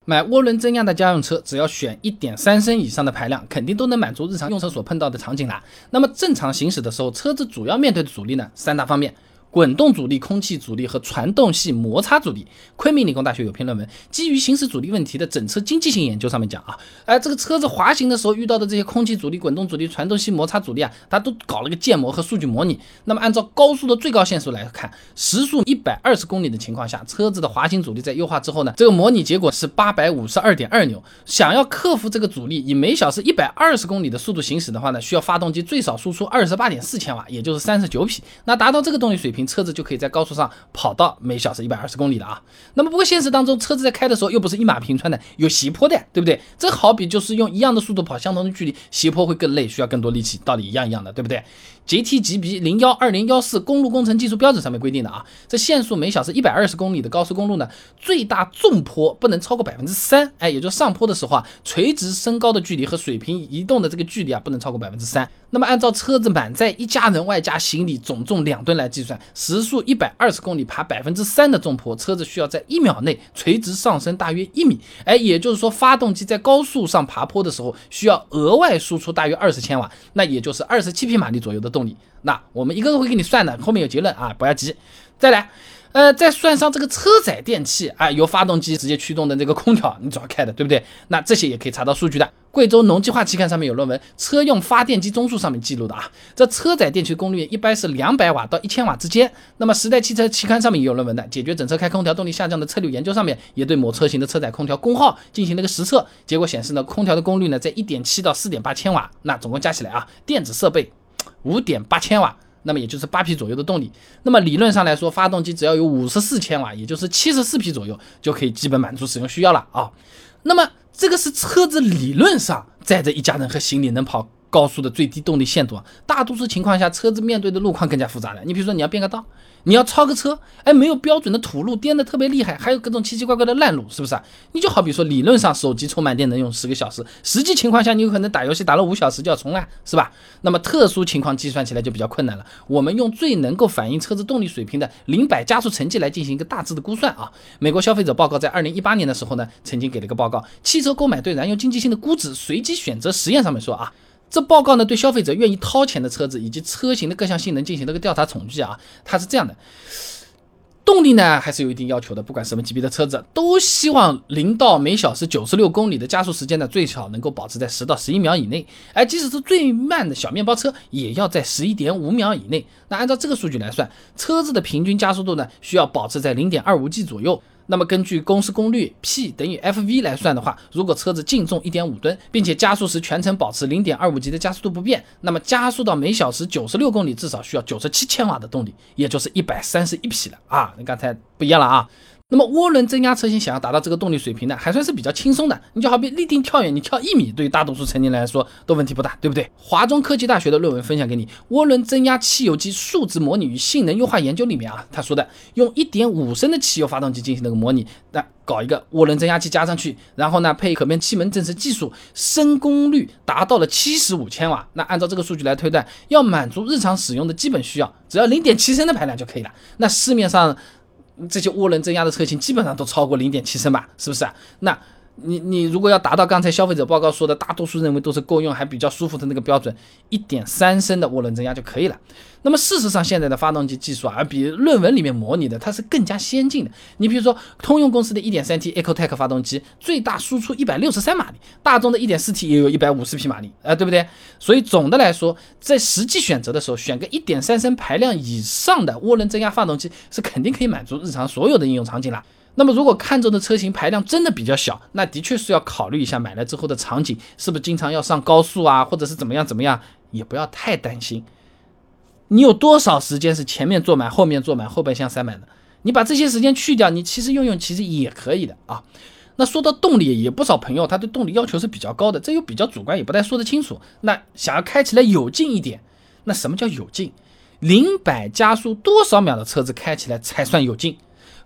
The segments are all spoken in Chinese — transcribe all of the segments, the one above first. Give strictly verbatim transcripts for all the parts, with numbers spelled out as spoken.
买涡轮增压的家用车，只要选 一点三 升以上的排量，肯定都能满足日常用车所碰到的场景啦。那么正常行驶的时候，车子主要面对的阻力呢，三大方面：滚动阻力、空气阻力和传动系摩擦阻力。昆明理工大学有篇论文，基于行驶阻力问题的整车经济性研究上面讲啊，哎，这个车子滑行的时候遇到的这些空气阻力、滚动阻力、传动系摩擦阻力啊，它都搞了个建模和数据模拟。那么按照高速的最高限速来看，时速一百二十公里的情况下，车子的滑行阻力在优化之后呢，这个模拟结果是 八百五十二点二 牛。想要克服这个阻力，以每小时一百二十公里的速度行驶的话呢，需要发动机最少输出 二十八点四千瓦，也就是三十九匹。那达到这个动力水平，车子就可以在高速上跑到每小时一百二十公里了啊。那么不过现实当中，车子在开的时候又不是一马平川的，有斜坡的，对不对？这好比就是用一样的速度跑相同的距离，斜坡会更累，需要更多力气，道理一样一样的，对不对？ J T G B 零一二零一四 公路工程技术标准上面规定的啊，这限速每小时一百二十公里的高速公路呢，最大纵坡不能超过 百分之三， 哎，也就是上坡的时候啊，垂直升高的距离和水平移动的这个距离啊，不能超过 百分之三。 那么按照车子满载一家人外加行李总重两吨来计算，时速一百二十公里爬 百分之三 的纵坡，车子需要在一秒内垂直上升大约一米，哎，也就是说发动机在高速上爬坡的时候需要额外输出大约二十千瓦，那也就是二十七匹马力左右的动力。那我们一个个会给你算的，后面有结论啊，不要急。再来，呃，再算上这个车载电器啊，由发动机直接驱动的这个空调，你主要开的，对不对？那这些也可以查到数据的。贵州农机化期刊上面有论文，车用发电机中枢上面记录的啊，这车载电器功率一般是两百瓦到一千瓦之间。那么时代汽车期刊上面也有论文的，解决整车开空调动力下降的策略研究上面也对某车型的车载空调功耗进行了个实测，结果显示呢，空调的功率呢在 一点七到四点八千瓦，那总共加起来啊，电子设备 五点八千瓦。那么也就是八匹左右的动力，那么理论上来说，发动机只要有五十四千瓦，也就是七十四匹左右，就可以基本满足使用需要了啊。那么这个是车子理论上载着一家人和行李能跑高速的最低动力限度啊。大多数情况下，车子面对的路况更加复杂了。你比如说你要变个道，你要超个车，哎，没有标准的土路，颠得特别厉害，还有各种奇奇怪怪的烂路，是不是啊？你就好比说，理论上手机充满电能用十个小时，实际情况下你有可能打游戏打了五小时就要重来，是吧？那么特殊情况计算起来就比较困难了。我们用最能够反映车子动力水平的零百加速成绩来进行一个大致的估算啊。美国消费者报告在二零一八年的时候呢，曾经给了个报告，汽车购买对燃油经济性的估值随机选择实验上面说啊。这报告呢，对消费者愿意掏钱的车子以及车型的各项性能进行了个调查统计啊，它是这样的，动力呢还是有一定要求的，不管什么级别的车子都希望零到每小时九十六公里的加速时间呢，最少能够保持在十到十一秒以内，而即使是最慢的小面包车也要在 十一点五秒以内。那按照这个数据来算，车子的平均加速度呢，需要保持在 零点二五 G 左右。那么根据公式功率 P 等于 F V 来算的话，如果车子净重 一点五吨，并且加速时全程保持 零点二五 G 的加速度不变，那么加速到每小时九十六公里至少需要九十七千瓦的动力，也就是一百三十一匹了啊，跟刚才不一样了啊。那么涡轮增压车型想要达到这个动力水平呢，还算是比较轻松的。你就好比立定跳远，你跳一米，对于大多数成年人来说都问题不大，对不对？华中科技大学的论文分享给你，涡轮增压汽油机数值模拟与性能优化研究里面啊，他说的用 一点五 升的汽油发动机进行那个模拟，那搞一个涡轮增压器加上去，然后呢配可变气门正时技术，升功率达到了七十五千瓦。那按照这个数据来推断，要满足日常使用的基本需要，只要 零点七 升的排量就可以了。那市面上这些涡轮增压的车型基本上都超过 零点七 升吧，是不是啊？那你你如果要达到刚才消费者报告说的大多数认为都是够用还比较舒服的那个标准， 一点三 升的涡轮增压就可以了。那么事实上现在的发动机技术啊，比论文里面模拟的它是更加先进的。你比如说通用公司的 一点三 T Ecotec 发动机最大输出一百六十三马力，大众的 一点四 T 也有一百五十匹马力、呃、对不对？所以总的来说，在实际选择的时候，选个 一点三 升排量以上的涡轮增压发动机是肯定可以满足日常所有的应用场景啦。那么如果看中的车型排量真的比较小，那的确是要考虑一下买来之后的场景是不是经常要上高速啊，或者是怎么样怎么样，也不要太担心。你有多少时间是前面坐满后面坐满后备箱塞满的，你把这些时间去掉，你其实用用其实也可以的啊。那说到动力，也不少朋友他对动力要求是比较高的，这又比较主观，也不太说得清楚。那想要开起来有劲一点，那什么叫有劲？零百加速多少秒的车子开起来才算有劲？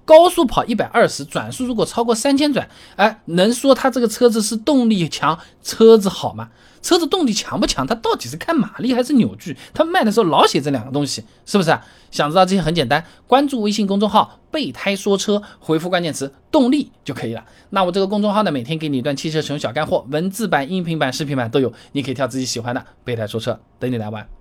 高速跑一百二十，转速如果超过三千转，哎，能说它这个车子是动力强，车子好吗？车子动力强不强，它到底是看马力还是扭矩？它卖的时候老写这两个东西，是不是啊？想知道这些很简单，关注微信公众号备胎说车，回复关键词动力就可以了。那我这个公众号呢，每天给你一段汽车使用小干货，文字版、音频版、视频版都有，你可以挑自己喜欢的，备胎说车等你来玩。